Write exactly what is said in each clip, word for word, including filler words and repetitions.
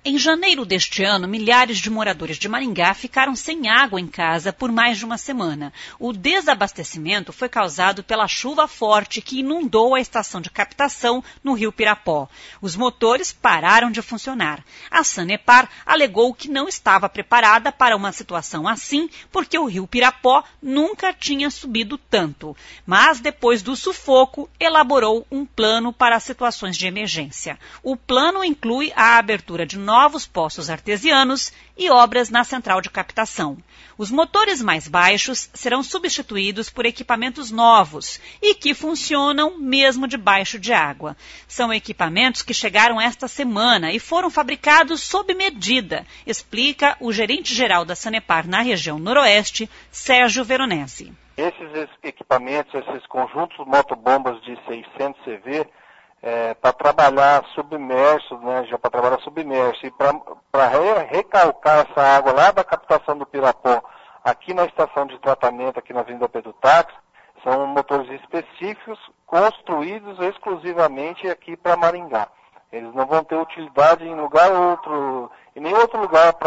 Em janeiro deste ano, milhares de moradores de Maringá ficaram sem água em casa por mais de uma semana. O desabastecimento foi causado pela chuva forte que inundou a estação de captação no Rio Pirapó. Os motores pararam de funcionar. A Sanepar alegou que não estava preparada para uma situação assim porque o Rio Pirapó nunca tinha subido tanto. Mas, depois do sufoco, elaborou um plano para situações de emergência. O plano inclui a abertura de novos poços artesianos e obras na central de captação. Os motores mais baixos serão substituídos por equipamentos novos e que funcionam mesmo debaixo de água. São equipamentos que chegaram esta semana e foram fabricados sob medida, explica o gerente-geral da Sanepar na região noroeste, Sérgio Veronese. Esses equipamentos, esses conjuntos motobombas de seiscentos C-V, É, para trabalhar submerso, né, já para trabalhar submerso, e para re, recalcar essa água lá da captação do Pirapó, aqui na estação de tratamento, aqui na Avenida Pedro Táxi, são motores específicos construídos exclusivamente aqui para Maringá. Eles não vão ter utilidade em lugar outro, em nenhum outro lugar para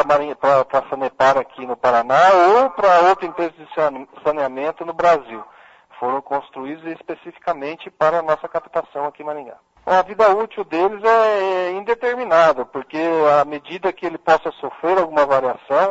a Sanepar aqui no Paraná ou para outra empresa de saneamento no Brasil. Foram construídos especificamente para a nossa captação aqui em Maringá. A vida útil deles é indeterminada, porque à medida que ele possa sofrer alguma variação,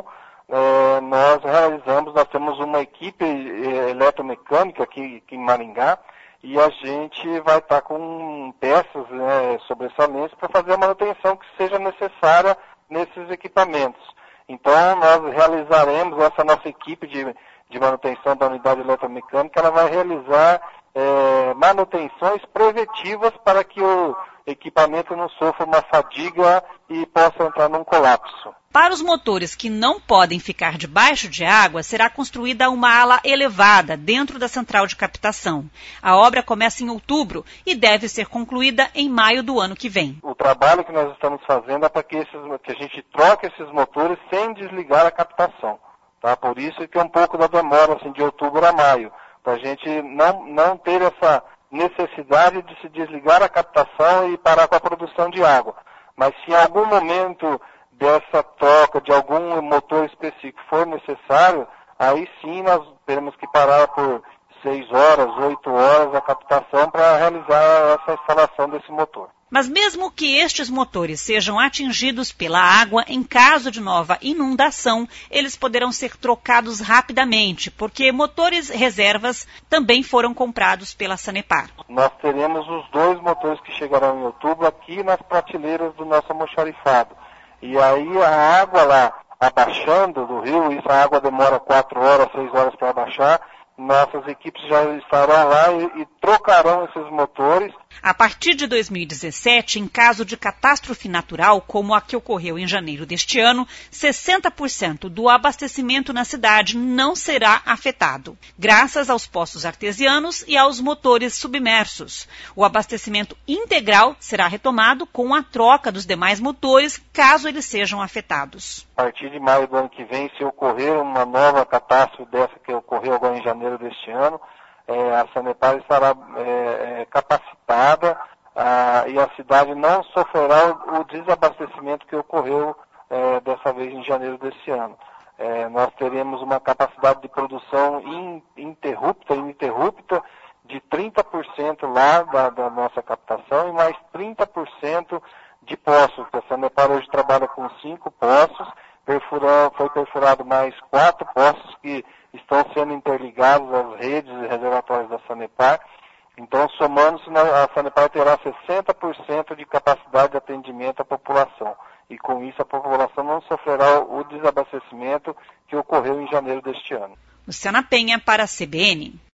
é, nós realizamos, nós temos uma equipe eletromecânica aqui, aqui em Maringá, e a gente vai estar com peças, né, sobressalentes para fazer a manutenção que seja necessária nesses equipamentos. Então, nós realizaremos, essa nossa equipe de, de manutenção da unidade eletromecânica, ela vai realizar é, manutenções preventivas para que o equipamento não sofra uma fadiga e possa entrar num colapso. Para os motores que não podem ficar debaixo de água, será construída uma ala elevada dentro da central de captação. A obra começa em outubro e deve ser concluída em maio do ano que vem. O trabalho que nós estamos fazendo é para que, esses, que a gente troque esses motores sem desligar a captação. Tá? Por isso que é um pouco da demora assim, de outubro a maio, para a gente não, não ter essa necessidade de se desligar a captação e parar com a produção de água. Mas se em algum momento dessa troca de algum motor específico for necessário, aí sim nós teremos que parar por seis horas, oito horas a captação para realizar essa instalação desse motor. Mas mesmo que estes motores sejam atingidos pela água, em caso de nova inundação, eles poderão ser trocados rapidamente, porque motores reservas também foram comprados pela Sanepar. Nós teremos os dois motores que chegarão em outubro aqui nas prateleiras do nosso almoxarifado. E aí a água lá abaixando do rio, isso a água demora quatro horas, seis horas para abaixar, nossas equipes já estarão lá e, e trocarão esses motores. A partir de dois mil e dezessete, em caso de catástrofe natural, como a que ocorreu em janeiro deste ano, sessenta por cento do abastecimento na cidade não será afetado, graças aos poços artesianos e aos motores submersos. O abastecimento integral será retomado com a troca dos demais motores, caso eles sejam afetados. A partir de maio do ano que vem, se ocorrer uma nova catástrofe dessa que ocorreu agora em janeiro deste ano, é, a Sanepar estará é, é, capacitada a, e a cidade não sofrerá o, o desabastecimento que ocorreu é, dessa vez em janeiro deste ano. É, nós teremos uma capacidade de produção in, interrupta, ininterrupta de trinta por cento lá da, da nossa captação e mais trinta por cento de poços. A Sanepar hoje trabalha com cinco poços, perfurou, foi perfurado mais quatro poços que estão sendo interligados às redes e reservatórios da Sanepar. Então, somando-se, a Sanepar terá sessenta por cento de capacidade de atendimento à população. E com isso, a população não sofrerá o desabastecimento que ocorreu em janeiro deste ano. Luciana Penha para a C B N.